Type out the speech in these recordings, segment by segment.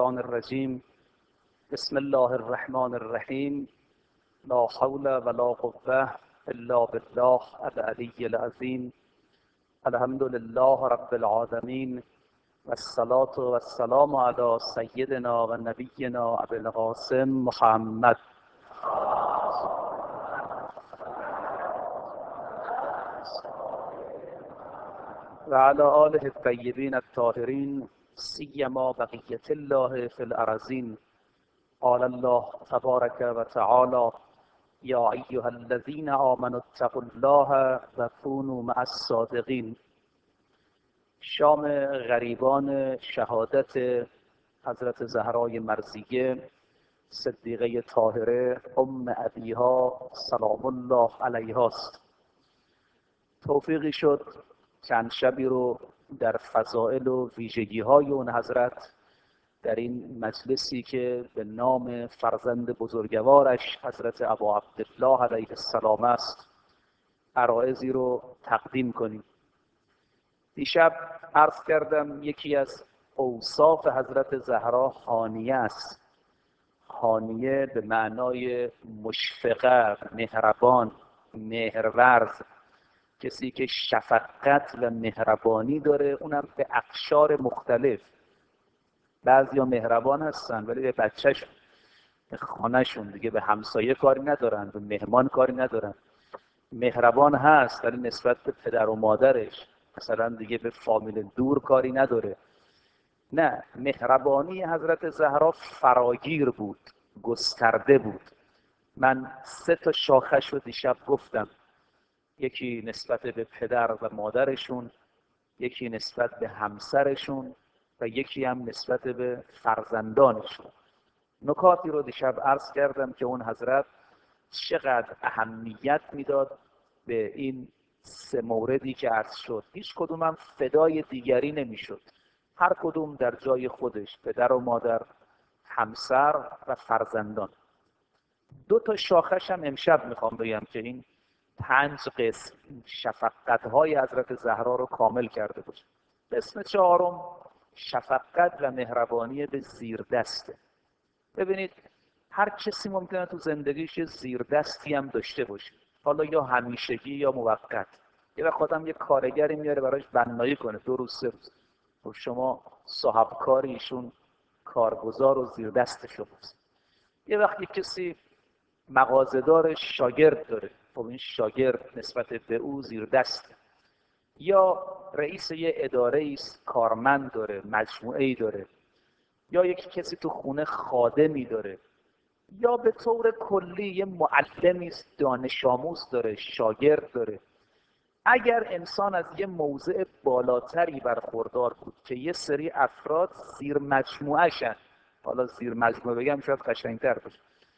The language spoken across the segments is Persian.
الشیطان الرجیم. بسم الله الرحمن الرحیم. لا حول ولا قوة الا بالله العلی العظیم. الحمد لله رب العالمین والصلاة والسلام علی سیدنا و نبینا ابی القاسم محمد و علی آله الطیبین الطاهرین سیما بقیة الله فی الارضین. قال الله تبارک و تعالی یا ایها الذین آمنوا اتقوا الله و کونوا مع الصادقین. شام غریبان شهادت حضرت زهرای مرضیه صدیقه طاهره ام ابیها سلام الله علیها است. توفیقی شد چند شبی رو در فضائل و ویژگی های اون حضرت در این مجلسی که به نام فرزند بزرگوارش حضرت ابا عبدالله علیه السلام است عرایضی رو تقدیم کنیم. دیشب عرض کردم یکی از اوصاف حضرت زهرا حانیه است. حانیه به معنای مشفقه، مهربان، مهرورز، کسی که شفقت و مهربانی داره، اونم به اقشار مختلف. بعضیا مهربان هستن ولی به بچه‌شون، به خانه‌شون، دیگه به همسایه کاری ندارن، به مهمان کاری ندارن. مهربان هست ولی نسبت به پدر و مادرش مثلا دیگه به فامیل دور کاری نداره. نه، مهربانی حضرت زهرا فراگیر بود، گسترده بود. من 3 تا شاخش رو دیشب گفتم. یکی نسبت به پدر و مادرشون، یکی نسبت به همسرشون و یکی هم نسبت به فرزندانشون. نکاتی رو دیشب عرض کردم که اون حضرت چقدر اهمیت میداد به این 3 موردی که عرض شد. هیچ کدوم هم فدای دیگری نمیشد. هر کدوم در جای خودش، پدر و مادر، همسر و فرزندان. 2 تا شاخش هم امشب میخوام بگم که این 5 قسم شفقت‌های حضرت زهرا رو کامل کرده باشه. قسم 4 شفقت و مهربانی به زیردسته. ببینید هر کسی ممکنه تو زندگیش زیردستی هم داشته باشه، حالا یا همیشگی یا موقت. یه وقت آدم یه کارگری میاره براش بنایی کنه 2 روز 3 روز، و شما صاحب کار ایشون کارگزار و زیردست شماست. یه وقت یک کسی مغازه‌دار شاگرد داره، خب این شاگرد نسبت به او زیردسته. یا رئیس یه اداره است، کارمند داره، مجموعه‌ای داره. یا یک کسی تو خونه خادمی داره. یا به طور کلی یه معلمی است، دانش آموز داره، شاگرد داره. اگر انسان از یه موضع بالاتری برخوردار بود که یه سری افراد زیر مجموعه شن، حالا زیر مجموعه بگم شاید قشنگتر باشه،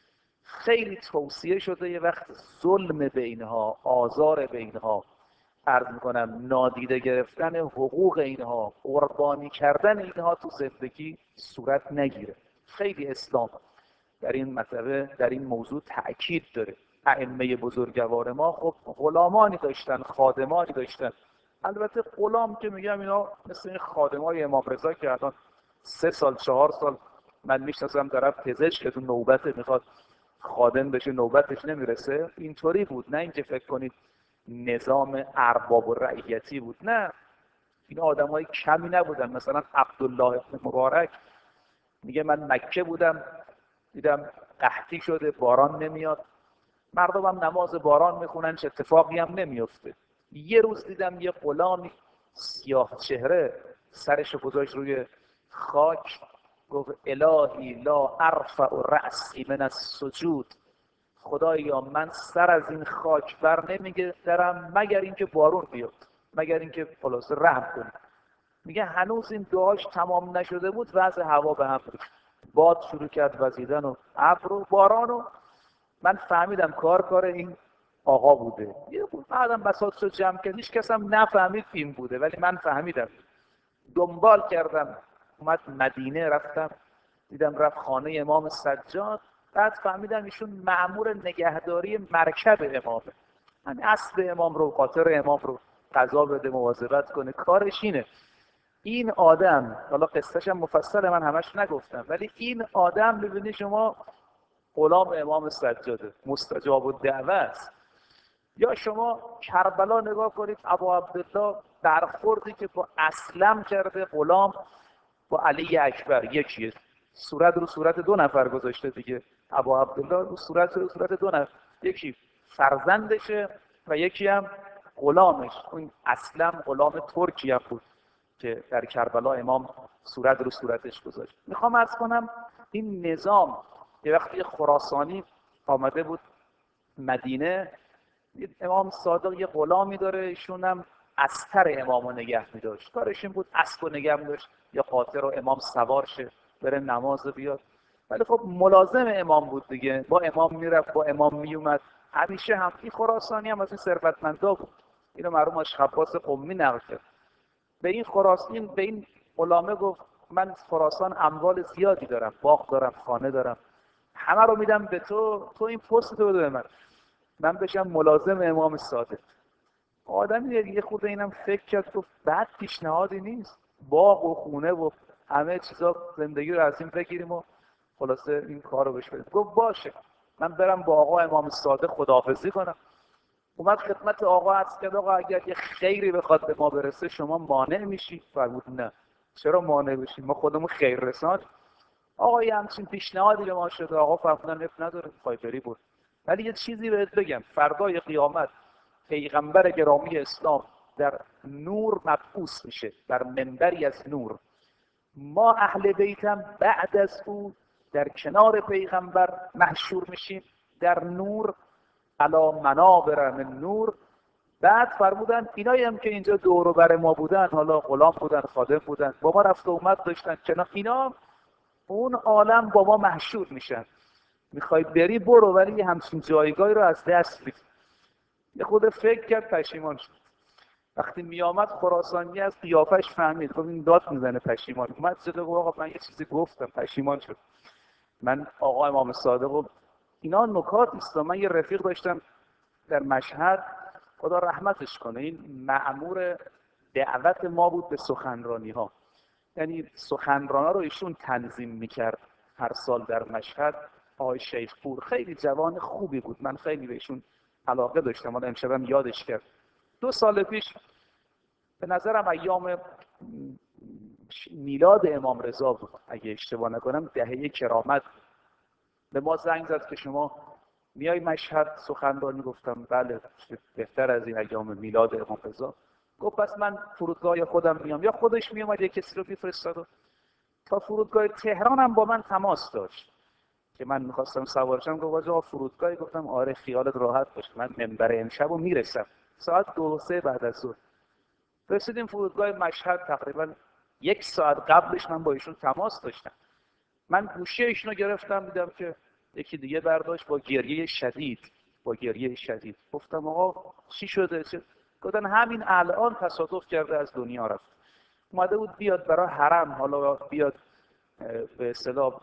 خیلی توصیه شده یه وقت ظلم به اینها، آزار به اینها، عرض میکنم نادیده گرفتن حقوق اینها، قربانی کردن اینها تو زندگی صورت نگیره. خیلی اسلام در این مسئله، در این موضوع تأکید داره. ائمه بزرگوار ما خب غلامانی داشتن، خادمانی داشتن. البته غلام که میگم اینا مثل این خادمای امام رضا که الان 3 سال 4 سال من میشناسم طرف پزشک که تو نوبت میخواد خادم بشه نوبتش نمیرسه، اینطوری بود. نه اینکه فکر کنید نظام ارباب و رعیتی بود، نه، این آدمای کمی نبودن. مثلا عبدالله ابن مبارک میگه من مکه بودم، دیدم قحطی شده، باران نمیاد، مردم هم نماز باران میخونن، چه اتفاقی هم نمیفته. یه روز دیدم یه غلامی سیاه چهره سرش گذاشت روی خاک، گفت الهی لا ارفع رأسی من السجود، خدایا من سر از این خاک بر نمیگذارم مگر اینکه بارون بیاد، مگر اینکه خلاص رحم کنه. میگه هنوز این دعاش تمام نشده بود وضع هوا به هم ریخت، باد شروع کرد وزیدن و ابر و باران و من فهمیدم کار این آقا بوده. یه بود بعدم بساطشو جمع کرد، هیچ کس هم نفهمید این بوده ولی من فهمیدم. دنبال کردم، اومد مدینه، رفتم دیدم رفت خانه امام سجاد، بعد فهمیدم ایشون مأمور نگهداری مرکب امامه. من اسب امام رو، خاطر امام رو غذا بده، مواظبت کنه، کارش اینه. این آدم، حالا قصهش هم مفصل من همش نگفتم، ولی این آدم ببینید شما غلام امام سجاده، مستجاب الدعوه است. یا شما کربلا نگاه کنید، ابا عبدالله برخوردی که با اسلم کرده غلام با علی اکبر یکیه، صورت رو صورت دو نفر گذاشته دیگه. ابا عبدالله رو صورت دو نفر، یکی فرزندشه و یکی هم غلامش. اون اسلم غلام ترکی هم بود که در کربلا امام صورت رو صورتش گذاشت. میخوام عرض کنم این نظام یه وقتی خراسانی آمده بود مدینه، امام صادق یه غلامی داره، ایشون هم استر امامو نگه می‌داشت. کارش این بود اسبو نگه می‌داشت یا خاطر رو امام سوار شه بره نماز بیاد. ولی خب ملازم امام بود دیگه، با امام میرفت با امام میومد همیشه. هم این خراسانی هم از این ثروتمندا بود. اینو مرحوم اشخباس قمی نقل کرد. به این خراسانی، به این غلامه گفت من خراسان اموال زیادی دارم، باغ دارم، خانه دارم، همه رو میدم به تو، تو این پست رو بده به من بشم ملازم امام صادق. آدمی یه خود اینم فکر کرد، گفت بد پیشنهادی نیست، باغ و خونه و همه چیزا زندگی رو از این بگیریم و خلاصه این کار رو بهش بدیم. گفت باشه من برم با آقا امام صادق خداحافظی کنم. اومد خدمت آقا عرض کرد آقا اگر یه خیری بخواد به ما برسه شما مانع میشی؟ فرمود نه. چرا مانع بشیم؟ ما خودمون خیر رسان. آقا یه همچین پیشنهادی به ما شده. آقا فرمودن اف نداره، خواهی بری بود. ولی یه چیزی بهت بگم، فردای قیامت پیغمبر گرامی اسلام در نور مبعوث میشه، بر منبری از نور. ما اهل بیتم بعد از او در کنار پیغمبر محشور میشیم در نور، علی منابر من نور. بعد فرمودن اینایی هم که اینجا دور و بر ما بودن، حالا غلام بودن، خادم بودن، با ما رفت و اومد داشتن کنار، اینا اون عالم با ما محشور میشن. میخوای بری برو، ولی یه همچین جایگاهی رو از دست میدی. یه خود فکر کرد، پشیمان شد. وقتی میامد خراسانی از قیافش فهمید، خب این داد میزنه پشیمان. اومد جلو گفت آقا من یه چیزی گفتم، پشیمان شد. من آقا امام صادق اینا نکات است. من یه رفیق داشتم در مشهد، خدا رحمتش کنه، این مأمور دعوت ما بود به سخنرانی ها. یعنی سخنران ها رو ایشون تنظیم میکرد هر سال در مشهد. آقای شیخ پور خیلی جوان خوبی بود، من خیلی بهشون علاقه داشتم. حالا امشبم یادش کرد. 2 سال پیش به نظرم ایام میلاد امام رضا بود اگه اشتباه نکنم، دهه کرامت، به ما زنگ زد که شما میای مشهد سخنرانی. گفتم بله، بهتر از این ایام میلاد امام رضا. گفت پس من فرودگاه خودم میام، یا خودش میومد یا کسی رو میفرستاد. تا فرودگاه تهران هم با من تماس داشت که من میخواستم سوارشم. گفت آقا فرودگاهی؟ گفتم آره خیالت راحت باش، من منبر امشب رو میرسم ساعت 2-3 بعد از ظهر. رسیدیم فرودگاه مشهد، تقریبا 1 ساعت قبلش من با ایشون تماس داشتم. من گوشی ایشون رو گرفتم، دیدم که یکی دیگه برداشت با گریه شدید، با گریه شدید. گفتم آقا چی شده؟ گفتن همین الان تصادف کرده از دنیا رفت. اومده بود بیاد برای حرم، حالا بیاد به اصطلاح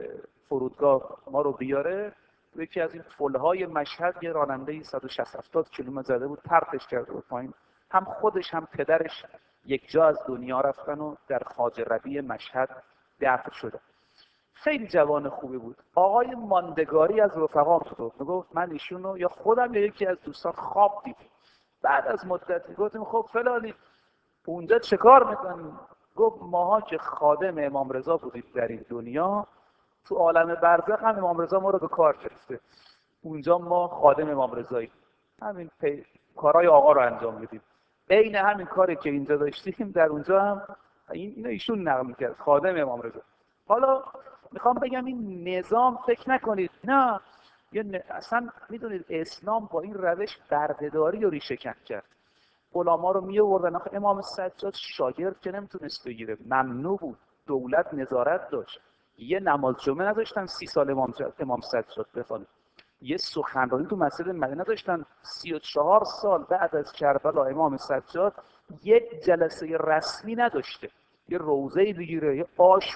فرودگاه ما رو بیاره. یکی از این فلهای مشهد یه راننده 160-70 کیلومتر زده بود، پرتش کرده بود پایین. هم خودش هم پدرش یک جا از دنیا رفتن و در خواجه ربیع مشهد دفن شده. خیلی جوان خوبی بود. آقای ماندگاری از رفقام بود، میگفت من ایشونو یا خودم یا یکی از دوستان خواب دیدیم. بعد از مدتی گفتیم خب فلانی اونجا چه کار میکنیم؟ گفت ماها که خادم امام رضا بودیم در این دنیا، تو عالم برزخ هم امام رضا ما رو به کار گرفته. اونجا ما خادم امام رضاییم، همین کارهای آقا رو انجام میدیم. عین همین کاری که اینجا داشتیم در اونجا هم اینو ایشون نقل میکرد، خادم امام رضا. حالا میخوام بگم این نظام، فکر نکنید نه اصلا میدونید اسلام با این روش بردهداری رو ریشه کن کرد. غلاما رو می آوردن. آخه امام سجاد شاگرد که نمیتونست بگیره، ممنوع بود، دولت نظارت داشت. یه نماز جمعه نداشتن 30 سال امام سجاد بخونه. یه سخنرانی تو مسجد مدینه داشتن 34 سال بعد از کربلا. امام سجاد یک جلسه رسمی نداشته، یه روزه‌ای بگیره، یه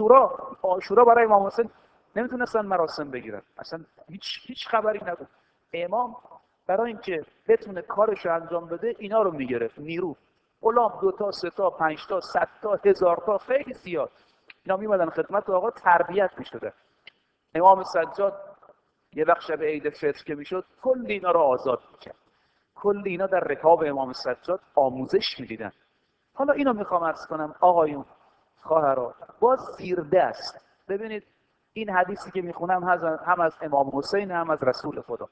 عاشورا برای امام حسین نمیتونستن مراسم بگیرن، اصلا هیچ خبری نبود. امام برای اینکه بتونه کارش رو انجام بده اینا رو میگرفت، نیرو غلام 2 تا 3 تا 5 تا 100 تا 1000 تا خیلی زیاد اینا میمدن خدمت آقا تربیت میشدن. امام سجاد یه وقت شب عید فطر که میشد کل اینا رو آزاد میکرد، کل اینا در رکاب امام سجاد آموزش میدیدن. حالا اینو میخوام عرض کنم آقایون خواهران باز زیر دست ببینید این حدیثی که میخونم هم از امام حسین هم از رسول خدا.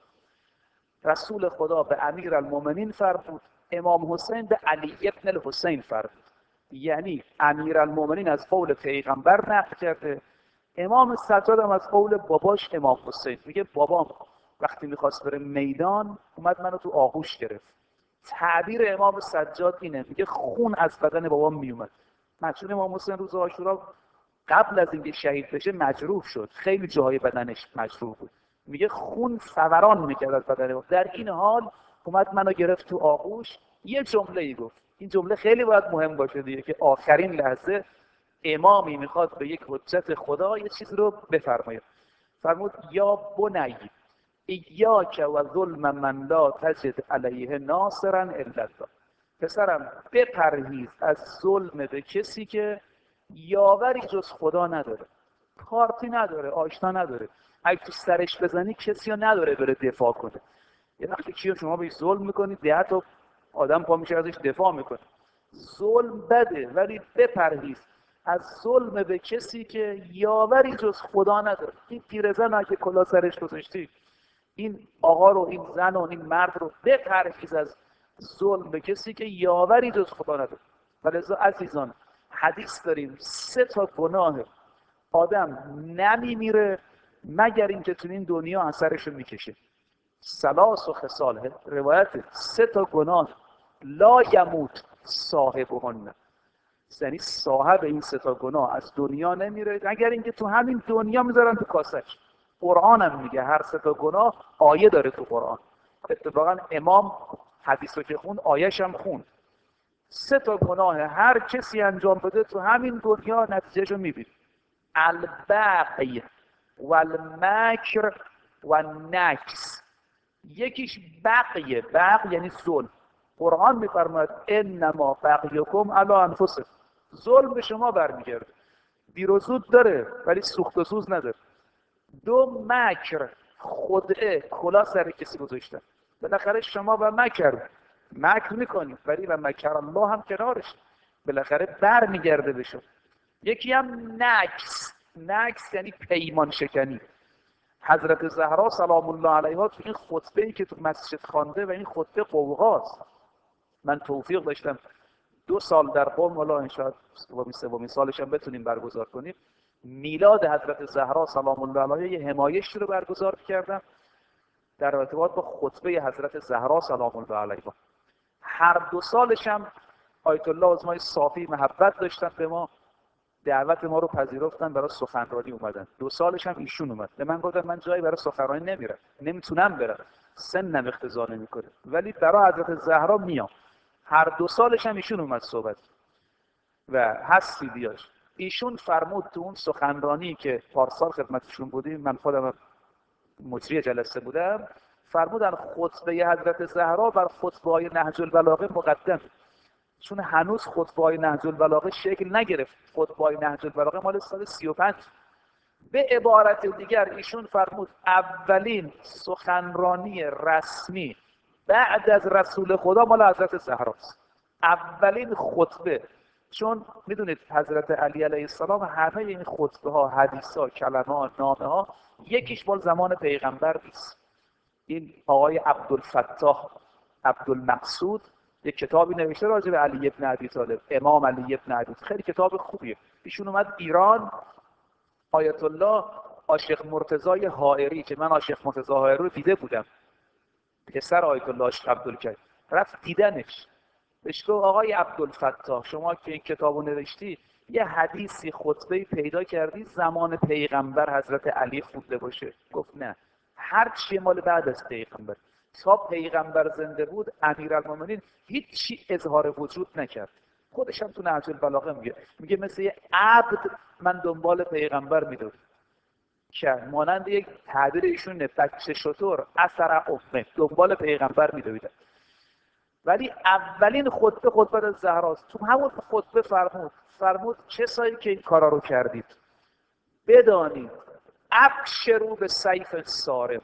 رسول خدا به امیرالمومنین فرمود، امام حسین به علی ابن الحسین فرمود. یعنی امیرالمومنین از قول پیغمبر نقل کرده، امام سجاد هم از قول باباش امام حسین. میگه بابام وقتی میخواست بره میدان اومد منو تو آغوش گرفت. تعبیر امام سجاد اینه، میگه خون از بدن بابام میومد. چون امام حسین روز عاشورا قبل از اینکه شهید بشه مجروح شد، خیلی جاهای بدنش مجروح بود، میگه خون فوران میکرد از بدن بابام. در این حال اومد منو گرفت تو آغوش، یه جمله ای گفت. این جمله خیلی باید مهم باشه دیگه که آخرین لحظه امامی میخواد به یک حجت خدا یه چیز رو بفرماید. فرمود یا بنی ایاک و ظلم من لا تجد علیه ناصرا الا الله. پسرم بپرهیز از ظلم به کسی که یاوری جز خدا نداره، کارتی نداره، آشنا نداره. اگه تو سرش بزنی کسی رو نداره بره دفاع کنه. یه وقتی کیو شما بهش ظلم میکنید 10 تا آدم پا میشه ازش دفاع میکنه. ظلم بده ولی بپرهیز از ظلم به کسی که یاوری جز خدا نداره. این پیرزن اگه کلا سرش گذاشتی، این آقا رو، این زن و این مرد رو بپرهیز از ظلم به کسی که یاوری جز خدا نداره. ولذا عزیزان حدیث داریم 3 تا گناه آدم نمیمیره مگر اینکه تو این دنیا اثرش رو میکشه. 3 خصال روایت 3 تا گناه لا یموت صاحبهن، یعنی صاحب این 3 تا گناه از دنیا نمیره اگر اینکه تو همین دنیا میذارن تو کاسش. قرآن هم میگه هر 3 تا گناه آیه داره تو قرآن. اتفاقا امام حدیثو که خون آیه‌ش هم خون. 3 تا گناه هر کسی انجام بده تو همین دنیا نتیجهشو میبینه. البغی و المکر و النکس. یکیش بغیه، بغی یعنی ظلم. قرآن میفرماید انما بغیکم علی انفسکم، ظلم به شما برمیگرده، دیر و زود داره ولی سوخت و سوز نداره. 2 مکر، خدعه، کلا سر کسی گذاشتن. بالاخره شما و مکر میکنید ولی و مکر الله هم کنارش، بالاخره برمیگرده به شما. یکی هم نکس یعنی پیمان شکنی. حضرت زهرا سلام الله علیها تو این خطبه‌ای که تو مسجد خوانده و این خطبه قوقاست، من توفیق داشتم 2 سال در قم، حالا ان شاء الله سومین سالش هم بتونیم برگزار کنیم، میلاد حضرت زهرا سلام الله علیها یه همایشی رو برگزار کردم در ارتباط با خطبه حضرت زهرا سلام الله علیها. هر 2 سالش هم آیت الله عظمای صافی محبت داشتن به ما، دعوت ما رو پذیرفتن، برای سخنرانی اومدن. 2 سالش هم ایشون اومد. به من گفتن من جایی برای سخنرانی نمیرم، نمیتونم برم، سنم اقتضا نمیکنه، ولی برای حضرت زهرا میام. هر 2 سالش هم ایشون اومد صحبت و هستی بیاش. ایشون فرمود تو اون سخنرانی که پارسال خدمتشون بودیم، من خودم مجری جلسه بودم، فرمودن خطبه حضرت زهرا بر خطبه‌های نهج البلاغه مقدم، چون هنوز خطبه‌های نهج البلاغه شکل نگرفت. خطبه‌های نهج البلاغه مال سال 35. به عبارت دیگر ایشون فرمود اولین سخنرانی رسمی بعد از رسول خدا مال حضرت زهراست. اولین خطبه، چون میدونید حضرت علی علیه السلام همه این خطبه ها، حدیث ها، کلمه ها، نامه ها یکیش مال زمان پیغمبر نیست. این آقای عبدالفتاح عبدالمقصود یک کتابی نوشته راجع به علی ابن ابی طالب، امام علی ابن ابی طالب، خیلی کتاب خوبیه. ایشون اومد ایران، آیت الله عاشق مرتضی حائری که من عاشق مرتضی حائری رو دیده بودم، پسر آیت الله عاشق عبدالکریم، رفت دیدنش، بهش گفت آقای عبدالفتاح شما که این کتابو نوشتی یه حدیثی خطبه‌ای پیدا کردی زمان پیغمبر حضرت علی خونده باشه؟ گفت نه، هر چی مال بعد از پیغمبر، تا پیغمبر زنده بود امیرالمومنین هیچی اظهار وجود نکرد. خودش هم تو نهج البلاغه میگه مثل یه عبد من دنبال پیغمبر میدوم، که مانند یک تعبیر ایشون بچه شطور اثر امه دنبال پیغمبر میدویدن. ولی اولین خطبه زهراست. تو همون خطبه فرمود کسایی که این کارا رو کردید بدانید ابشروا به سیف صارم،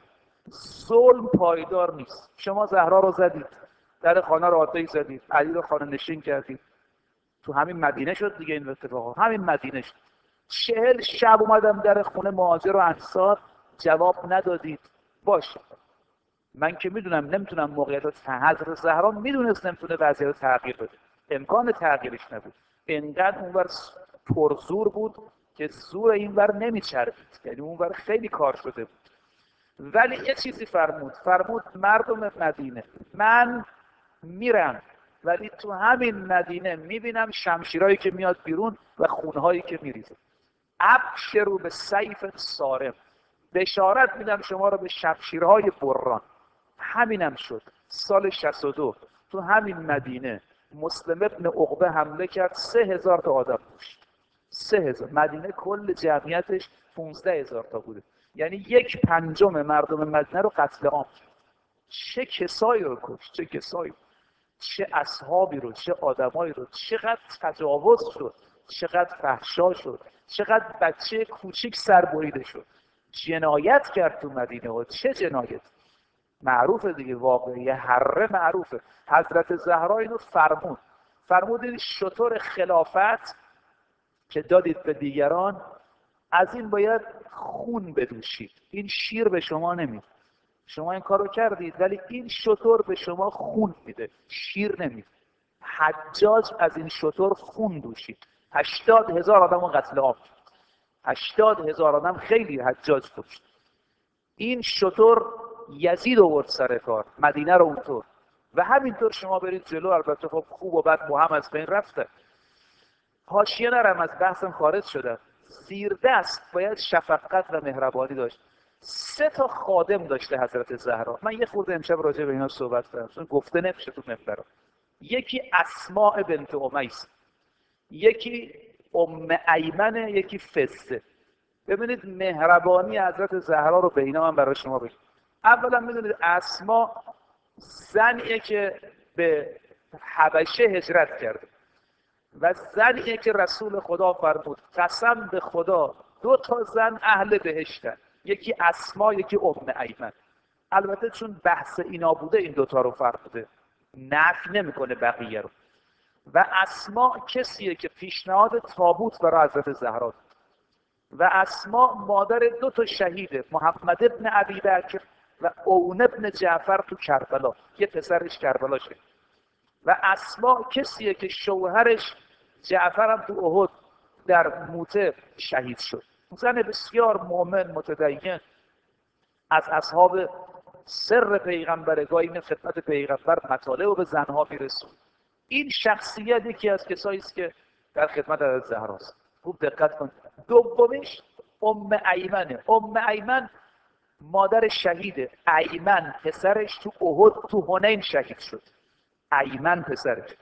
ظلم پایدار نیست. شما زهرا رو زدید، در خانه رو آتش زدید، علی رو خانه نشین کردید. تو همین مدینه شد دیگه این اتفاقا، همین مدینه شد. 40 شب اومدم در خونه مهاجر و انصار، جواب ندادید. باشه، من که میدونم نمیتونم موقعیت رو حضرت زهرا میدونست نمیتونه وضعیت رو تغییر بده، امکان تغییرش نبود. انقدر اونور پرزور بود که زور اینور نمیچربید، یعنی اونور خیلی کار شده بود. ولی یه چیزی فرمود مردم مدینه، من میرم ولی تو همین مدینه میبینم شمشیرهایی که میاد بیرون و خونهایی که میریزه. ابشروا به سیف صارم، بشارت میدم شما رو به شمشیرهای بران. همینم شد. سال 62 تو همین مدینه مسلم ابن عقبه حمله کرد، 3000 تا آدم کشت. 3000. مدینه کل جمعیتش 15000 تا بوده، یعنی 1/5 مردم مدینه رو قتل عام کرد. چه کسایی رو کشت، چه کسایی، چه اصحابی رو، چه آدمایی رو، چقدر تجاوز شد، چقدر فحشا شد، چقدر بچه کوچیک سربریده شد. جنایت کرد تو مدینه و چه جنایت. معروفه دیگه، واقعی حره معروفه. حضرت زهرا اینو فرمود این شطور خلافت که دادید به دیگران، از این باید خون بدوشید. این شیر به شما نمیده، شما این کارو کردید ولی این شطور به شما خون میده، شیر نمیده. حجاج از این شطور خون دوشید، 80,000 آدم رو قتل عام کرد. 80,000 آدم خیلی حجاج کشت. این شطور یزید آورد سر کار، مدینه رو اونطور. و همینطور شما برید جلو، البته خب خوب و بد با هم از بین رفته. حاشیه نرم، از بحثم خارج شده. زیر دست باید شفقت و مهربانی داشت. 3 تا خادم داشته حضرت زهرا. من یه خورده امشب راجع به اینا صحبت کردم چون گفته نمیشه تو منبر. یکی اسماء بنت امیس، یکی ام ایمن، یکی فسه. ببینید مهربانی حضرت زهرا رو به اینا من برای شما بگم. اولا میدونید اسماء زنیه که به حبشه هجرت کرده و زنیه که رسول خدا فرمود قسم به خدا 2 تا زن اهل بهشتن، یکی اسما یکی ام ایمن. البته چون بحث اینا بوده این 2 تا رو فرموده، نفی نمیکنه بقیه رو. و اسما کسیه که پیشنهاد تابوت برای حضرت زهرا داد. و اسما مادر 2 تا شهیده، محمد ابن ابی بکر و اون ابن جعفر تو کربلا، یه پسرش کربلا شد. و اسما کسیه که شوهرش جعفر هم تو احد در موته شهید شد. زن بسیار مؤمن متدین، از اصحاب سر پیغمبر، گاهی این خدمت پیغمبر مطالب به زنها میرسون. این شخصیت یکی از کسایی است که در خدمت حضرت زهراست. خوب دقت کنید. دومیش ام ایمنه. ام ایمن مادر شهیده، ایمن پسرش تو احد تو حنین شهید شد. ایمن پسرش.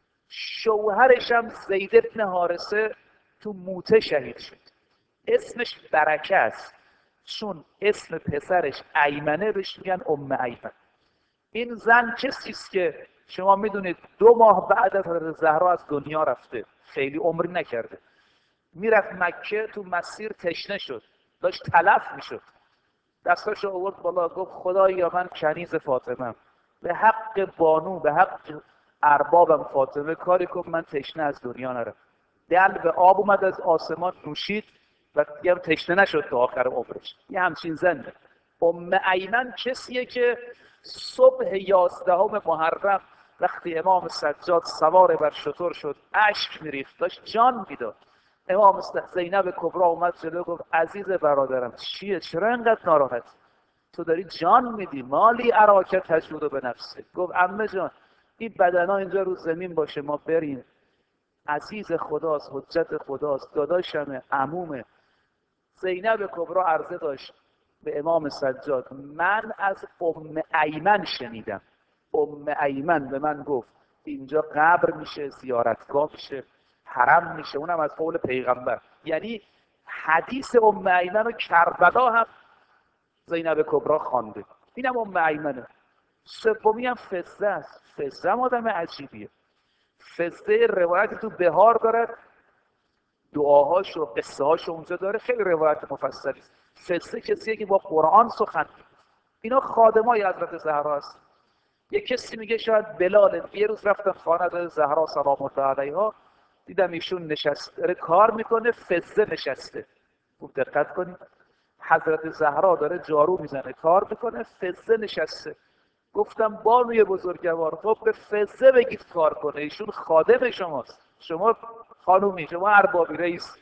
شوهرش هم زید بن حارثه تو موته شهید شد. اسمش برکه است چون اسم پسرش ایمنه، بهش میگن ام ایمن. این زن کسی است که شما میدونید 2 ماه بعد از حضرت زهرا از دنیا رفته، خیلی عمری نکرده. میرفت مکه، تو مسیر تشنه شد، داشت تلف میشد، دستاشو آورد بالا، گفت خدایا من کنیز فاطمه، به حق بانو، به حق اربابم فاطمه کاری کن من تشنه از دنیا نرم. دل به آب اومد از آسمان، نوشید و دیگه تشنه نشد تا آخر عمرش. یه همچین زنه. ام ایمن کسیه که صبح 11 محرم وقتی امام سجاد سوار بر شتر شد اشک میریخت، داشت جان میداد. امام زینب کبری اومد جلو، گفت عزیز برادرم چیه، چرا اینقدر ناراحت، تو داری جان میدی، مالی اراکه تجود به نفسه. گفت عمه جان این بدنا اینجا رو زمین باشه ما بریم، عزیز خداست، حجت خداست، داداشمه، عمومه. زینب کبری عرضه داشت به امام سجاد، من از ام ایمن شنیدم، ام ایمن به من گفت اینجا قبر میشه، زیارتگاه میشه، حرم میشه، اونم از قول پیغمبر. یعنی حدیث ام ایمن و کربلا هم زینب کبری خوانده. اینم ام ایمنه. سومی هم فزه است. فزه هم آدم عجیبیه. فزه روایت تو بهار دارد، دعاهاش و قصه هاش اونجا داره، خیلی روایت مفصلی است. فزه کسیه که با قرآن سخن، اینا خادمای حضرت زهرا است. یک کسی میگه شاید بلال. یه روز رفتم خانه حضرت زهرا سلام الله علیها، دیدم ایشون نشسته داره کار میکنه، فزه نشسته. خوب دقت کنید، حضرت زهرا داره جارو میزنه کار میکنه، فزه نشسته. گفتم بانوی بزرگوار، خب به فزه بگید کار کنه، ایشون خادم شماست، شما خانومی، شما اربابی رئیس.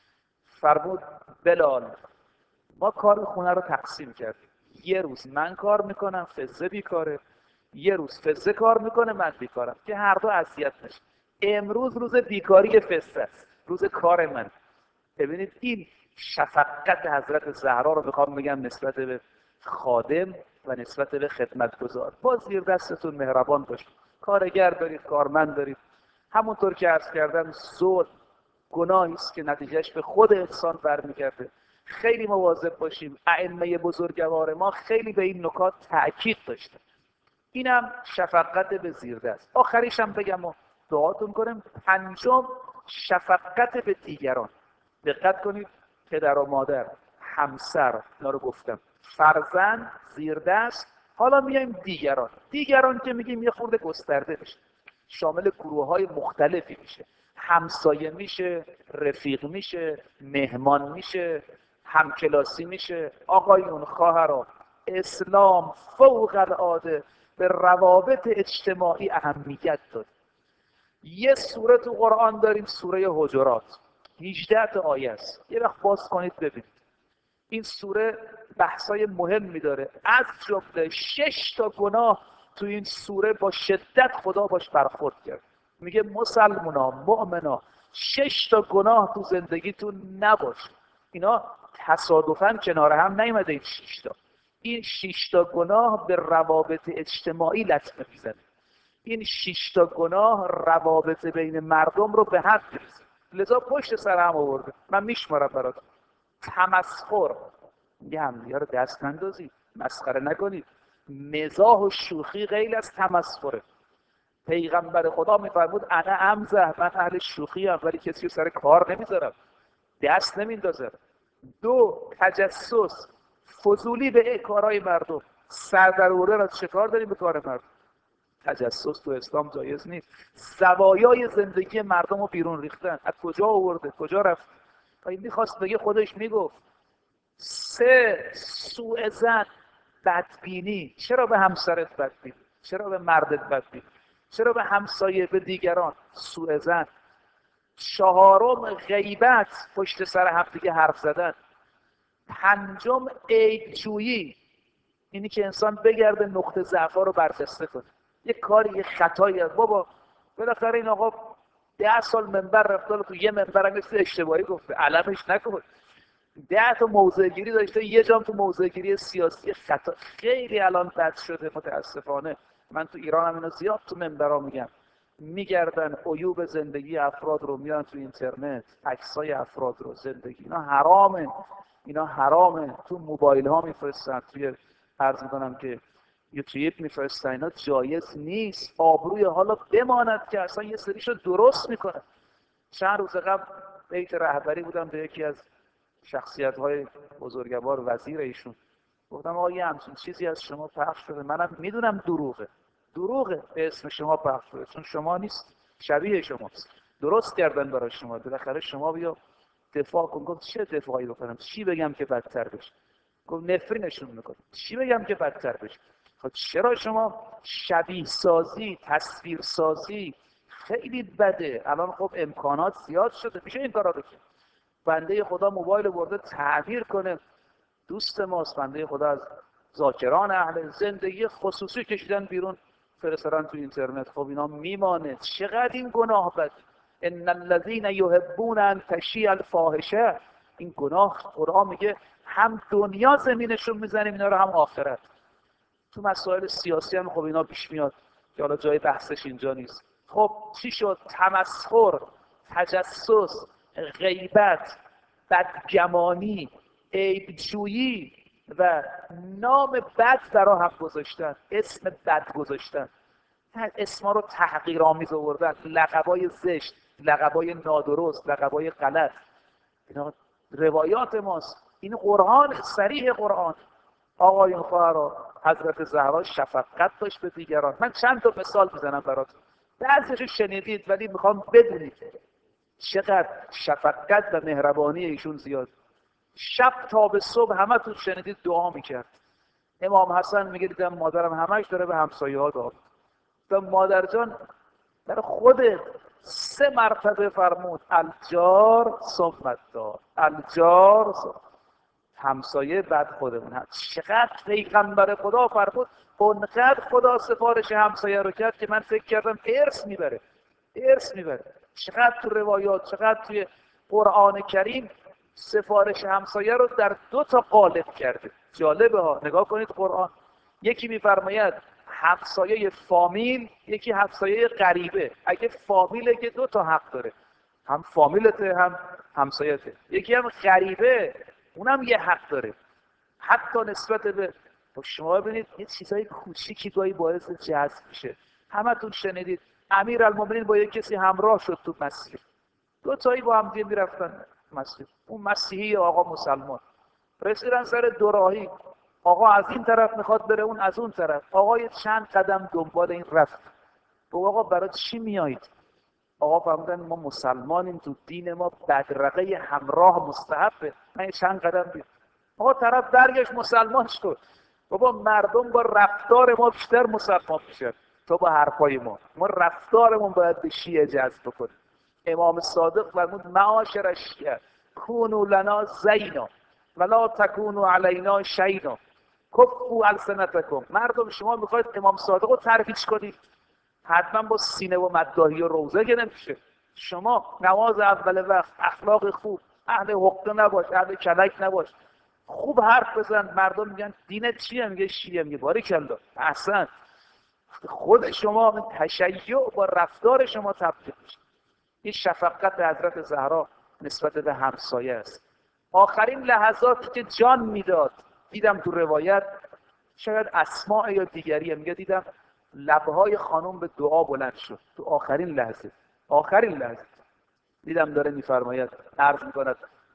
فرمود بلال ما کار خونه رو تقسیم کردیم، یه روز من کار میکنم فزه بیکاره، یه روز فزه کار میکنه من بیکارم، که هر دو اذیت نشه. امروز روز بیکاری فزه است، روز کار من. ببینید این شفقت حضرت زهرا رو میخوام بگم نسبت به خادم و نسبت به خدمتگزار. باز زیر دستتون مهربان باشید، کارگر دارید، کارمند دارید. همونطور که عرض کردم ظلم گناهی است که نتیجهش به خود انسان برمیگرده. خیلی مواظب باشیم. ائمه بزرگوار ما خیلی به این نکات تاکید داشتن. اینم شفقت به زیر دست. آخریش هم بگم و دعاتون کنم. پنجم شفقت به دیگران. دقت کنید، پدر و مادر، همسر، اینا رو گفتم، فرزند، زیر دست. حالا میایم دیگران. دیگران که میگیم یه خورده گسترده بشه، شامل گروه‌های مختلفی میشه. همسایه میشه، رفیق میشه، مهمان میشه، همکلاسی میشه، آقایون، خواهران. اسلام فوق العاده به روابط اجتماعی اهمیت داد. یه سوره تو قرآن داریم، سوره حجرات، 18 تا آیه است. یه وقت باز کنید ببینید. این سوره بحثای مهمی داره، از جمله 6 تا گناه تو این سوره با شدت خدا باش برخورد کرد. میگه مسلمونا، مؤمنا، 6 تا گناه تو زندگیتون نباشه. اینا تصادفاً کنار هم نیومده این 6 تا. این 6 تا گناه به روابط اجتماعی لطمه میزنه. این 6 تا گناه روابط بین مردم رو به هم می‌ریزه. لذا پشت سر هم آورده. من میشمارم براتون. تمسخر، میگه همدیگه رو دست نندازید، مسخره نکنید. مزاح و شوخی غیر از تمسخره. پیغمبر خدا میفرمود انا امزح، من اهل شوخی ام ولی کسی رو سر کار نمیذارم، دست نمیندازم. دو، تجسس، فضولی به کارهای مردم. سر در آوردن را چه کار داریم به کار مردم؟ تجسس تو اسلام جایز نیست. زوایای زندگی مردم رو بیرون ریختن. از کجا آورده؟ کجا رفت؟ این میخواست بگه خودش میگفت. سه، سوء ظن، بدبینی. چرا به همسرت بدبینی؟ چرا به مردت بدبینی؟ چرا به همسایه، به دیگران سوء ظن؟ چهارم غیبت، پشت سر همدیگه حرف زدن. پنجم عیب جویی، اینی که انسان بگرده نقطه ضعف‌ها رو برجسته کنه. یه کاری، یه خطایی هست، بابا بالاخره این آقا 10 سال منبر رفته، تو یه منبر هم اشتباهی گفته، علمش نکن. 10 تا موضع گیری داشته، یه جام تو موضع گیری سیاسی خطا. خیلی الان بد شده متاسفانه. من تو ایران هم اینو زیاد تو منبرها میگم، میگردن عیوب زندگی افراد رو میان تو اینترنت، عکسای افراد رو، زندگی. اینا حرامه، اینا حرامه. تو موبایل ها میفرستن، توی عرض میکنم که یوتیوب میفرستن، اینا جایز نیست. آبروی حالا بماند که اصلا یه سریشو درست میکنه. چند روز قبل بیت رهبری بودم به یکی از شخصیت‌های بزرگوار، وزیر ایشون، گفتم آقا یه همچین چیزی از شما پخش شده، منم میدونم دروغه به اسم شما پخش شده، چون شما نیست، شبیه شماست، درست کردن برای شما، بالاخره شما بیا دفاع کن. گفت چه دفاعی بکنم؟ چی بگم که بدتر بشه؟ گفت نفرینشون میکنه. چی بگم که بدتر بشه؟ خب چرا شما شبیه سازی، تصویر سازی خیلی بده. الان خب امکانات زیاد شده، میشه این کارا بکنه. بنده خدا موبایل برده تعمیر کنه، دوست ماست، بنده خدا از ذاکران اهل، زندگی خصوصی کشیدن بیرون فرستادن تو اینترنت. خب اینا میمانه. چقدر این گناه بد. ان الذين يحبون ان تشيع الفاحشه، این گناه قرآن میگه هم دنیا زمینشون میزنیم اینا رو، هم آخرت. تو مسائل سیاسی هم خب اینا پیش میاد که حالا جای بحثش اینجا نیست. خب چی شد؟ تمسخر، تجسس، غیبت، بدگمانی، عیبجویی. و نام بد برا هم گذاشتن، اسم بد گذاشتن، اسما رو تحقیرآمیز آوردن، لقبای زشت، لقبای نادرست، لقبای غلط. اینا روایات ماست، این قرآن، صریح قرآن. آقایون خواهران، حضرت زهرا شفقت داشت به دیگران. من چند تا مثال میزنم براتون، بعضیشو شنیدید ولی میخوام بدونید چقدر شفقت و مهربانی ایشون زیاد. شب تا به صبح همه تو شنیدید دعا میکرد. امام حسن میگه دیدم مادرم همش داره به همسایه ها دعا. گفتم مادر جان در خودت 3 مرتبه فرمود الجار ثم الدار، الجار همسایه بعد خودمون. چقدر پیغمبر خدا فرمود، اونقدر خدا سفارش همسایه رو کرد که من فکر کردم ارث میبره، ارث میبره. چقدر تو روایات، چقدر توی قرآن کریم سفارش همسایه رو در 2 تا قالب کرده. جالبه ها، نگاه کنید قرآن. یکی میفرماید همسایه فامیل، یکی همسایه غریبه. اگه فامیله که 2 تا حق داره، هم فامیلته هم همسایته. یکی هم غریبه، اونم یه حق داره. حتی نسبت به شما ببینید یه چیزای کوچیکی گاهی باعث جذب میشه. همتون شنیدید امیرالمومنین با یه کسی همراه شد تو مسیر، 2 تایی با هم دیگه میرفتن مسیر، اون مسیحی آقا مسلمان. رسیدن سر دوراهی، آقا از این طرف میخواد بره، اون از اون طرف. آقا یه چند قدم دنبال این رفت. آقا برای چی میایید؟ آقا فرمودن ما مسلمانیم، تو دین ما بدرقه همراه مستحبه. من چند قدم بیام. آقا طرف برگشت مسلمان شد. بابا مردم با رفتار ما بیشتر مسلمان میشن تا با حرفای ما. ما رفتارمون باید به شیعه جذب کنه. امام صادق فرمود معاشر الشیعه کونوا لنا زینا ولا تکونوا علینا شینا کفوا السنتکم. مردم شما میخواید امام صادق رو ترویج کنید، حتما با سینه و مداحی و روزه که نمیشه. شما نماز اول وقت، اخلاق خوب، اهل حقه نباش، اهل کلک نباش، خوب حرف بزن. مردم میگن دینت چیه؟ میگه شیعه. میگه باریکلا احسن. خود شما تشیع با رفتار شما تبدیل میشه. این شفقت حضرت زهرا نسبت به همسایه است. آخرین لحظاتی که جان میداد، دیدم تو روایت، شاید اسماء یا دیگریه، میگه دیدم لبهای خانم به دعا بلند شد تو آخرین لحظه. آخرین لحظه دیدم داره میفرماید، عرض میکند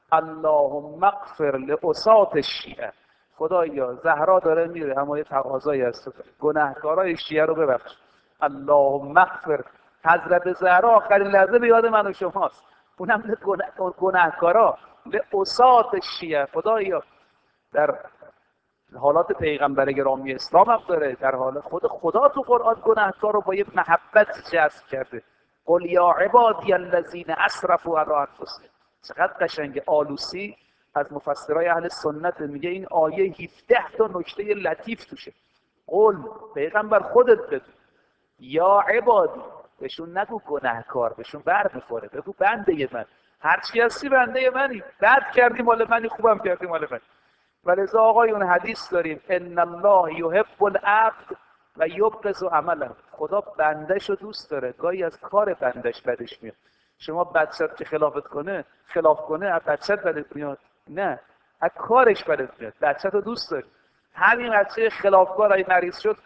اللهم اغفر لعصاة الشیعه. خدایا زهرا داره میره اما یه تقاضایی هست، گناهکارای شیعه رو ببخش. اللهم اغفر. حضرت زهرا آخرین لحظه به یاد من و شماست، اونم گناهکارا، لعصاة الشیعه. خدایا در حالات پیغمبر گرامی اسلام هم داره، در حال خود خدا تو قرآن گناهکار رو با یه محبت جذب کرده. قل یا عبادی الذین اسرفوا علی انفسهم. چقدر قشنگه. آلوسی از مفسرای اهل سنت میگه این آیه 17 تا نکته لطیف توشه. قل، پیغمبر خودت بگو، یا عبادی، بهشون نگو گناهکار، بهشون بر میخوره، بگو بنده من، هرچی هستی بنده منی، بد کردی مال منی، خوبم کردی مال منی. ولذا آقایون حدیث داریم ان الله یحب العبد و یبغض عمله. خدا بندش رو دوست داره، گاهی از کار بندش بدش میاد. شما بچت که خلاف کنه از بچت بدت میاد؟ نه، از کارش بدت میاد. بچت رو دوست داری. همین بچه خلافکار ای مریض شد،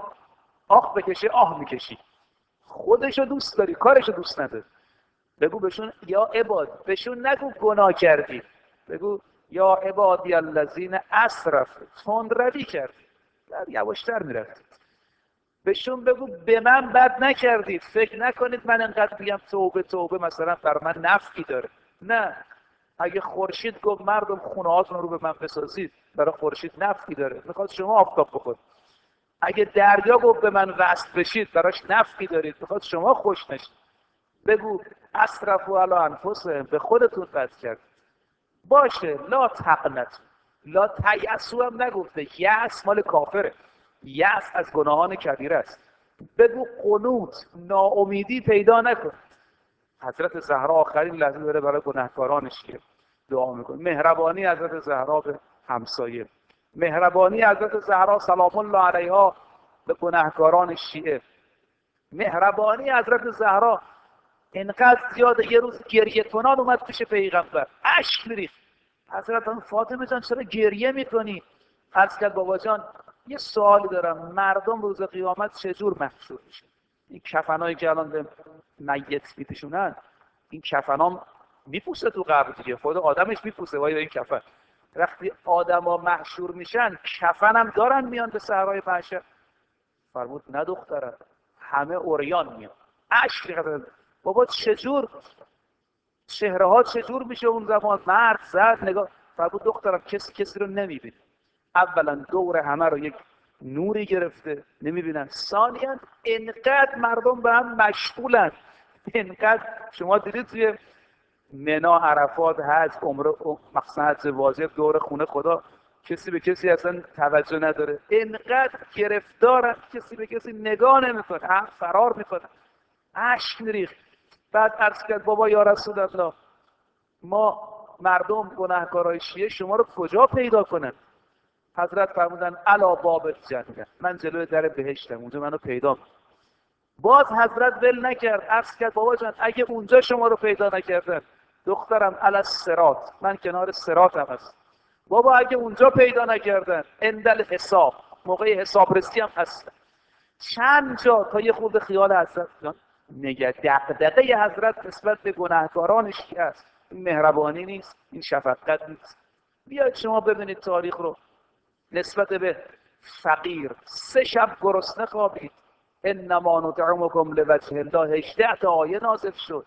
آخ بکشه آه میکشی. خودش رو دوست داری، کارش رو دوست نداری. بگو بهشون یا عباد، بهشون نگو گناه کردی، بگو یا عبادی الذین اسرفوا، تندروی کردی، در یواشتر میرفت. بهشون بگو به من بد نکردید، فکر نکنید من انقدر بگم توبه توبه مثلا بر من نفعی داره. نه، اگه خورشید گفت مردم خونه هاتون رو به من بسازید، برای خورشید نفعی داره، میخواد شما آفتاب بخورید. اگه دریا گفت به من وصل بشید، براش نفعی دارید، میخواد شما خوش نشید. بگو اسرفوا علی انفسهم، به خودتون بد کرد. باشه، لا تقنط، لا تیأسوا هم نگفته، یأس مال کافره، یأس از گناهان کبیره است. بگو قنوط، ناامیدی پیدا نکن. حضرت زهرا آخرین لحظه داره برای گناهکارانش که دعا میکنه. مهربانی حضرت زهرا به همسایه، مهربانی حضرت زهرا سلام الله علیها به گناهکاران شیعه، مهربانی حضرت زهرا اینقدر زیاده. یه روز گریه کنان اومد پیش پیغمبر، اشک میریخت. حضرت فاطمه جان چرا گریه میکنی؟ عرض کرد بابا جان یه سوالی دارم، مردم روز قیامت چجور محشور میشه؟ این کفنایی که الان به میت میپوشونن، این کفنام میپوسه تو قبر دیگه، خود آدمش میپوسه وای این کفن. وقتی آدما محشور میشن کفنم دارن میان به صحرای محشر؟ فرمود نه دخترم، همه عریان میان. اشک ریختن. بابا چجور چهره ها چجور میشه اون زمان؟ مرد زد نگاه. فرمود دخترم کسی رو نمیبینه. اولا دور همه رو یک نوری گرفته نمیبینن، ثانیا انقدر مردم به هم مشغولن، انقدر شما دیدید توی منا، عرفات، حج، عمره، مقصد حج واجب، دور خونه خدا کسی به کسی اصلا توجه نداره، انقدر گرفتارن کسی به کسی نگاه نمیکنه، هم فرار میکنه. اشک میریخت. بعد عرض کرد بابا یا رسول الله، ما مردم گناهکارای شیعه شما رو کجا پیدا کنن؟ حضرت فرمودن الا باب الجنه، من جلوی در بهشتم، اونجا منو پیدا کن. باز حضرت ول نکرد، عرض کرد بابا جان اگه اونجا شما رو پیدا نکردن، دخترم علی الصراط، من کنار صراطم هست. بابا اگه اونجا پیدا نکردن، اندل حساب، موقع حسابرسی هم هستن. چند جا تا یه خورده خیال حضرت نگه دغدغه حضرت نسبت به گناهکارانش که هست، این مهربانی نیست، این شفقت نیست. بیاید شما ببینید تاریخ رو نسبت به فقیر. 3 شب گرسنه خوابید، انما نطعمکم لوجه الله، 18 تا آیه نازل شد.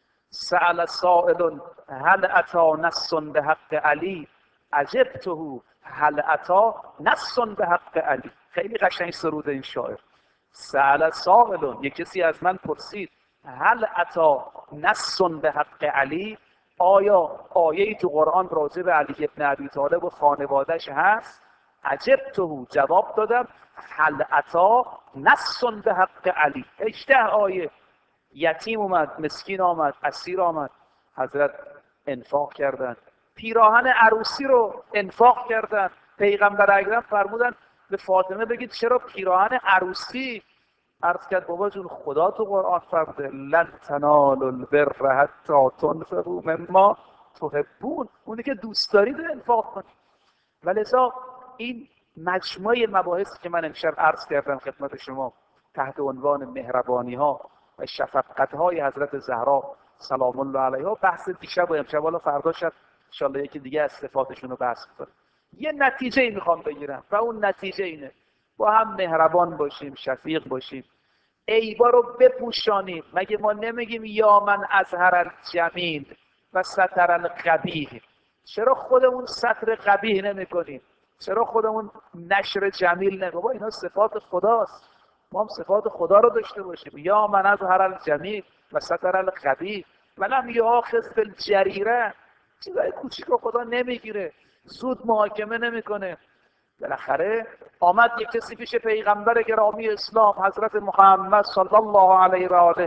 سأل سائل هل اتی نص بحق علی عجبته هل اتی نص بحق علی. خیلی قشنگ سرود این شاعر. سأل سائل، یک کسی از من پرسید، هل اتی نص بحق علی، آیا آیه‌ای تو قرآن راجع به علی ابن ابی طالب و خانواده‌اش هست؟ عجبته، جواب دادم، هل اتی نص بحق علی. 18 آیه. یتیم اومد، مسکین آمد، اسیر آمد، حضرت انفاق کردن. پیراهن عروسی رو انفاق کردن. پیغمبر اکرم فرمودن به فاطمه بگید چرا پیراهن عروسی؟ عرض کرد بابا جون خدا تو قرآن فرموده لن تنالوا البر حتی تنفقوا مما تحبون، اونی که دوست دارید رو انفاق کنید. ولذا این مجموعه مباحثی که من امشب عرض کردم خدمت شما تحت عنوان مهربانی ها و شفقت های حضرت زهرا سلام الله علیها، بحث دیشب و امشب و فردا شد ان شاء الله یکی دیگه از صفاتشون رو بحث کنیم. یه نتیجه ای میخوام بگیرم و اون نتیجه اینه با هم مهربان باشیم، شفیق باشیم، عیبا رو بپوشانیم. مگه ما نمیگیم یا من اظهر الجمیل و ستر القبیح؟ چرا خودمون ستر قبیح نمی‌کنیم؟ چرا خودمون نشر جمیل نمی‌کنیم؟ بابا اینا صفات خداست، ما هم صفات خدا رو داشته باشیم. یا من اظهر الجمیل و ستر القبیح ولم یؤاخذ بالجریره، چیزای کوچیک رو خدا نمیگیره، زود محاکمه نمیکنه. بالاخره آمد یک کسی پیش پیغمبر گرامی اسلام حضرت محمد صلی الله علیه و آله،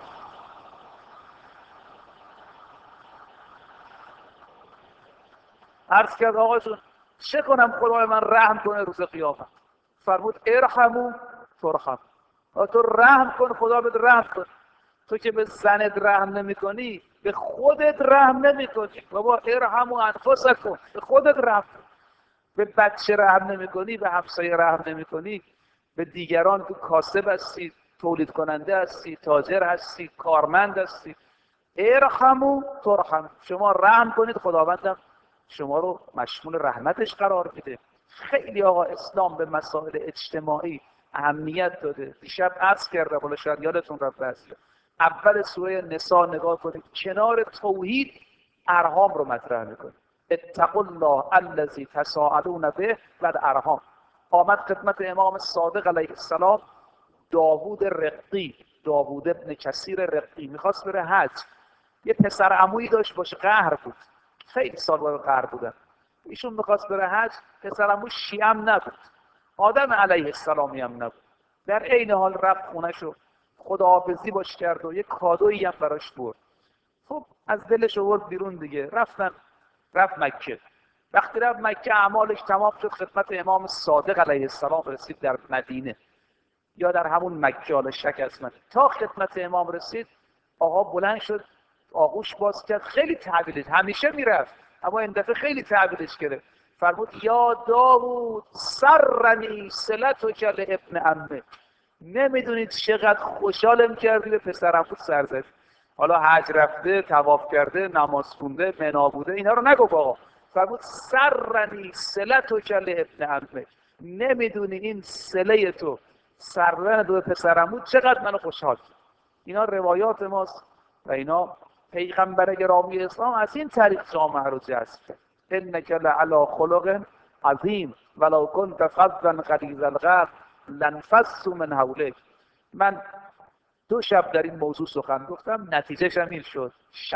عرض کرد آقا جون چه کنم خدای من رحم کنه روز قیامت؟ فرمود ارحموا ترحم، تو رحم کن خدا بهت رحم کن. تو که به زنت رحم نمی کنی به خودت رحم نمی کنی. بابا ارحموا انفسکم، به خودت رحم کن. به بچه رحم نمی کنی، به همسایه رحم نمی کنی، به دیگران که کاسب هستی، تولید کننده هستی، تاجر هستی، کارمند هستی. ارحموا ترحم، شما رحم کنید خداوندم شما رو مشمول رحمتش قرار میده. خیلی آقا اسلام به مسائل اجتماعی اهمیت داده. دیشب عرض کردم، حالا شاید یادتون رفت، اول سوره نساء نگاه کنید، کنار توحید ارحام رو مطرح میکنه. اتقوا الله الذی تساءلون به و الارحام. آمد خدمت امام صادق علیه السلام داوود رقی، داوود ابن کثیر رقی، میخواست بره حج. یه پسر عمویی داشت باشه قهر بود، خیلی سال باید قهر بودن. ایشون میخواست بره حج، پسر عمو شیعه هم نبود، آدم علیه السلامی هم نبود. در عین حال رفت خونه‌شو خداحافظی باش کرد و یه کادویی هم براش برد. خب از دلش آورد بیرون دیگه. رفت مکه. وقتی رفت مکه اعمالش تمام شد، خدمت امام صادق علیه السلام رسید در مدینه یا در همون مکه، حالا شک از من. تا خدمت امام رسید آقا بلند شد، آغوش باز کرد، خیلی تحویلش، همیشه میرفت اما این دفعه خیلی تحویلش گرفت. فرمود یا داوود سرنی صلتک لابن عمه، نمیدونید چقدر خوشحالم کردی به پسرم بود سر زد. حالا حج رفته، طواف کرده، نماز خونده، منا بوده، اینا رو نگفت آقا. فرمود سرنی صلتک لابن عمه، نمیدونی این صله تو سرزن دو پسرم بود چقدر منو خوشحال. اینا روایات ماست و اینا پیغمبر گرامی اسلام از این طریق جامعه رو جذب کرد. انک لعلی خلق عظیم ولو کنت فظا غلیظ القلب لانفضوا من حولک. من 2 شب در این موضوع سخن گفتم، نتیجهش هم این شد.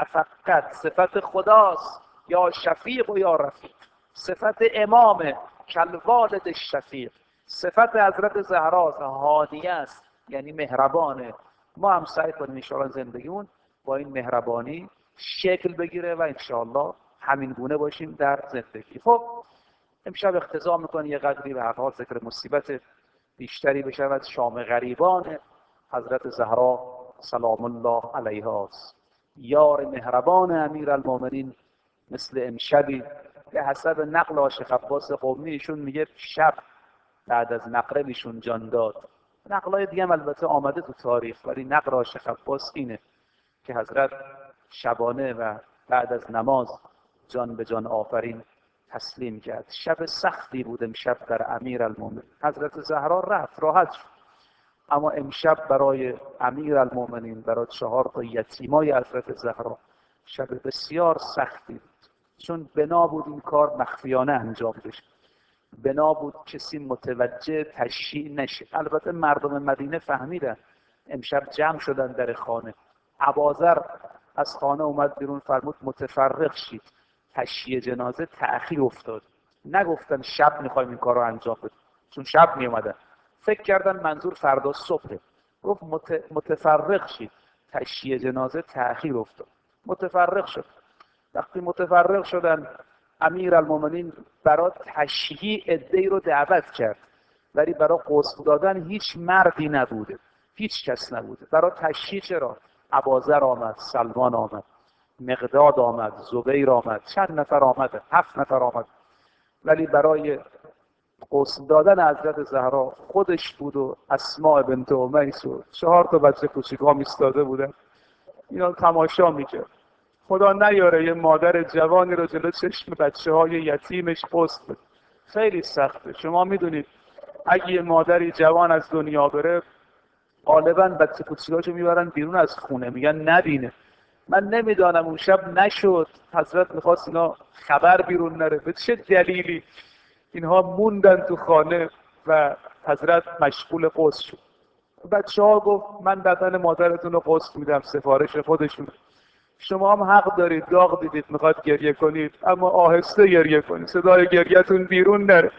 شفقت صفت خداست، یا شفیق و یا رفیق. صفت امامه کالوالد الشفیق. صفت حضرت زهرا هادیه است، یعنی مهربانه. ما هم سعی کنیم انشاءالله زندگیمون با این مهربانی شکل بگیره و انشاءالله همین گونه باشیم در زندگی. خب امشب اقتضا میکنه یه قدری به هر حال ذکر مصیبت بیشتری بشود. شام غریبان حضرت زهرا سلام الله علیها است. یار مهربان امیرالمومنین مثل امشبی به حسب نقل عاشق عباس قمی، ایشون میگه شب بعد از مغرب ایشون جان داد. نقلای دیگه هم البته آمده تو تاریخ، ولی نقل عاشق عباس اینه که حضرت شبانه و بعد از نماز جان به جان آفرین تسلیم کرد. شب سختی بود امشب در امیرالمومنین. حضرت زهرا رفت راحت شد، اما امشب برای امیرالمومنین، برای 4 تا یتیمای حضرت زهرا شب بسیار سختی بود، چون بنا بود این کار مخفیانه انجام بشه، بنا بود کسی متوجه تشییع نشه. البته مردم مدینه فهمیدن، امشب جمع شدن در خانه. ابوذر از خانه اومد بیرون، فرمود متفرق شید، تشییع جنازه تأخیر افتاد. نگفتن شب میخوایم این کار رو انجام بدیم، چون شب میومدن فکر کردن منظور فردا صبحه. گفت متفرق شید، تشییع جنازه تأخیر افتاد. متفرق شد. وقتی متفرق شدن، امیرالمومنین برای تشییع عده‌ای رو دعوت کرد، ولی برای غسل دادن هیچ مردی نبوده، هیچ کس نبوده. برای تشییع چرا؟ ابوذر آمد، سلمان آمد، مقداد آمد، زبیر آمد، چند نفر آمد، 7 نفر آمد، ولی برای غسل دادن حضرت زهرا خودش بود و اسماء بنت امیس و 4 تا بچه کوچیک‌ها ایستاده بودن. اینا تماشا میکرد. خدا نیاره یه مادر جوانی رو جلو چشم بچه‌های یتیمش غسل بده. خیلی سخته. شما میدونید اگه یه مادری جوان از دنیا بره، غالباً بچه کوچیکاشو میبرن بیرون از خونه، میگن نبینه. من نمیدانم اون شب نشد، حضرت میخواست اینا خبر بیرون نره، به چه دلیلی اینها موندن تو خانه و حضرت مشغول غسل شد. بچه ها گفت من بدن مادرتون رو غسل میدم، سفارش خودشون. شما هم حق دارید، داغ دیدید میخواد گریه کنید، اما آهسته گریه کنید، صدای گریهتون بیرون نره.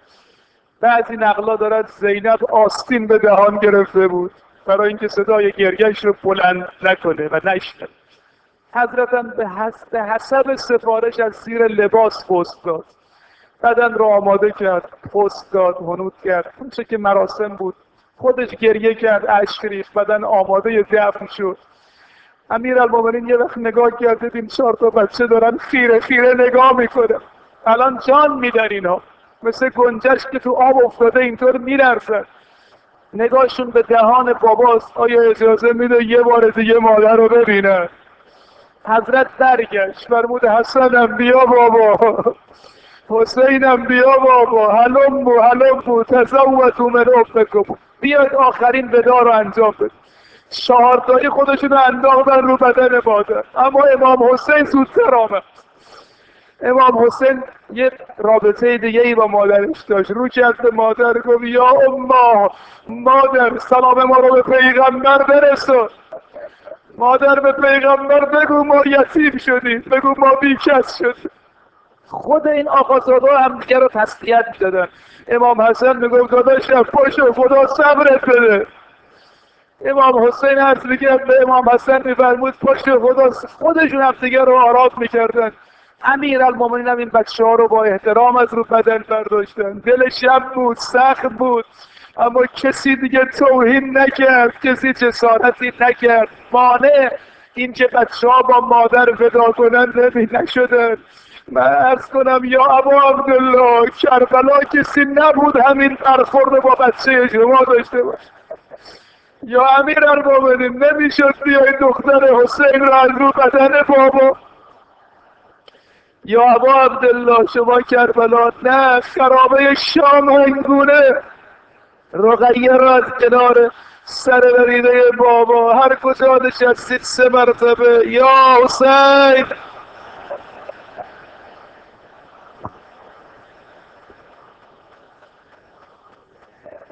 بعضی نقلا دارد زینب آستین به دهان گرفته بود برای اینکه صدای گریهش رو بلند نکنه و نشنوه. حضرت هم به حسب سفارش از زیر لباس غسل داد، بدن رو آماده کرد، غسل داد، حنوط کرد، اون چه که مراسم بود. خودش گریه کرد، اشک ریخت، بدن آماده دفن شد. امیرالمومنین یه وقت نگاه کرد، دیدیم 4 تا بچه دارن خیره خیره نگاه میکنه. الان جان میدن اینا، مثل گنجش که تو آب افتاده اینطور میلرزن. نگاهشون به دهان باباست، آیا اجازه میده یه بار دیگه مادر رو ببینه؟ حضرت برگشت فرمود حسنم بیا بابا، حسینم بیا بابا، هلمو تزوتو من امکم، بیاید آخرین ودا رو انجام بده. 4 تایی خودشون رو انداختن رو بدن مادر، اما امام حسین زودتر آمد. امام حسین یه رابطه دیگه ای با مادرش داشت، رو کرد به مادر گفت یا اما، مادر سلام ما رو به پیغمبر برسون. مادر به پیغمبر بگو ما یتیم شدیم، بگو ما بیکس شدیم. خود این آقازادا هم دیگه رو تسلیت می‌دادن. امام حسن میگفت داداشم پاشو خدا صبرت بده. امام حسین عرض میکرد به امام حسن میفرمود پاشو خدا. خودشون هم دیگه رو آرام میکردن. امیرالمومنین هم این بچه ها رو با احترام از رو بدن برداشتن. دل شب بود، سخت بود، اما کسی دیگه توهین نکرد، کسی جسارتی نکرد. مانع این که بچه ها با مادر ودا کنن نشدن. من عرض کنم یا ابا عبدالله، کربلا کسی نبود همین برخورد با بچه شما داشته باشه. یا امیر المومنین نمیشد بیای دختر حسین را از رو بدن بابا. یا ابا عبدالله شما کربلا نه، خرابه شام هنگونه رقیه را از کنار سر بریده بابا هر کجا نشستید 3 مرتبه یا حسین